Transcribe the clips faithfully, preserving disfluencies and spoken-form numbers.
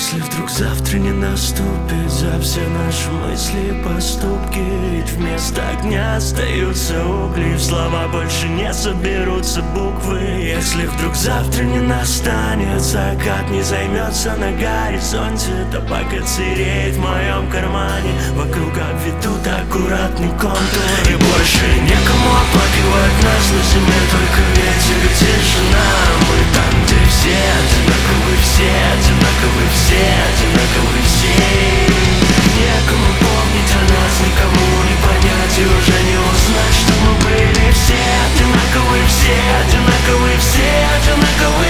Если вдруг завтра не наступит за все наши мысли и поступки, ведь вместо огня остаются угли, в слова больше не соберутся буквы. Если вдруг завтра не настанет, закат не займется на горизонте, табак сереет в моем кармане, вокруг обведут аккуратный контур. И больше некому оплакивать нас на земле, только ветер и тишина. Мы там, где все одинаковы, все одинаковы, все одинаковы, все. Некому помнить о нас, никому не понять и уже не узнать, что мы были все одинаковы, все одинаковы, все одинаковы,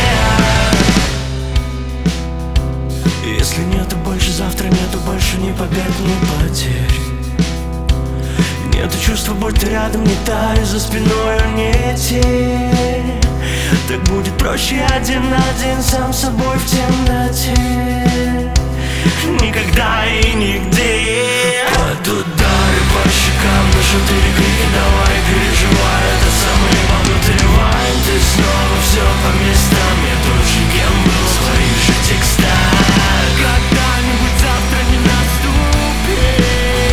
все. Если нету больше завтра, нету больше ни побед, ни потерь. Нету чувства, будь ты рядом, не тай, за спиной не тень. Так будет проще один на один, сам собой в темноте. Никогда и нигде. Под удары по щекам, на шутые крики, давай переживай, это самый вовнутрь вайн. Ты снова все по местам, я тот же, кем был в своих же текстах. Когда-нибудь завтра не наступит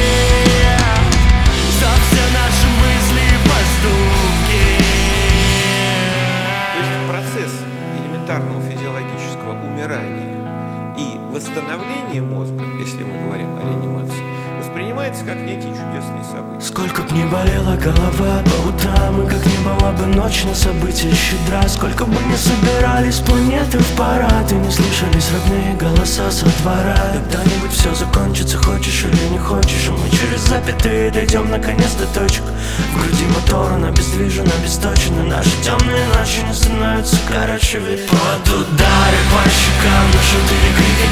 за все наши мысли и поступки. То есть процесс элементарного физиологического умирания и восстановления мозга, если мы говорим о реанимации, воспринимается как некие чудесные события. Сколько б ни болела голова по утрам, и как не была бы ночь на события щедра, сколько бы ни собирались планеты в парад, и не слышались родные голоса со двора. Когда-нибудь все закончится, хочешь или не хочешь, и мы через запятые дойдем наконец до точек. В груди мотор, он обездвижен, обесточен, и наши темные ночи не становятся короче, ведь под удары по щекам, на шутые крики,